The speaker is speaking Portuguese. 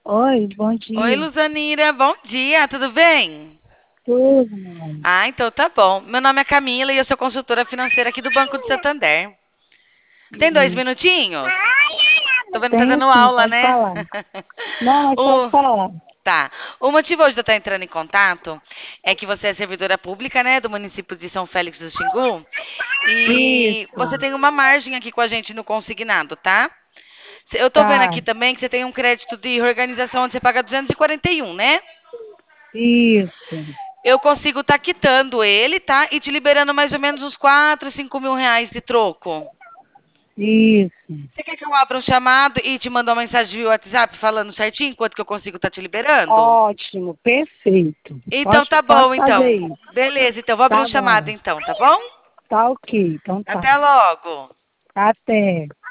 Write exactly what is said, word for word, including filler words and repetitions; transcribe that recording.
Oi, bom Oi, dia. Luzanira, bom dia, tudo bem? Tudo, mãe. Ah, então tá bom. Meu nome é Camila e eu sou consultora financeira aqui do Banco de Santander. Tem dois E minutinhos? Tô vendo que tá tenho dando sim, aula, pode né? falar. Não, mas pode o, falar. tá. O motivo hoje de eu estar entrando em contato é que você é servidora pública, né, do município de São Félix do Xingu. E Isso, você tem uma margem aqui com a gente no consignado, tá? Eu tô vendo tá. aqui também que você tem um crédito de organização onde você paga duzentos e quarenta e um, né? Isso, Eu consigo estar quitando ele, tá? E te liberando mais ou menos uns quatro, cinco mil reais de troco. isso. Você quer que eu abra um chamado e te mande uma mensagem via WhatsApp falando certinho quanto que eu consigo estar te liberando? Ótimo, perfeito. Então Pode, tá pode bom, fazer então. isso. Beleza, então vou abrir um Tá chamado bom. então, tá bom? Tá ok, então tá. Até logo. Até.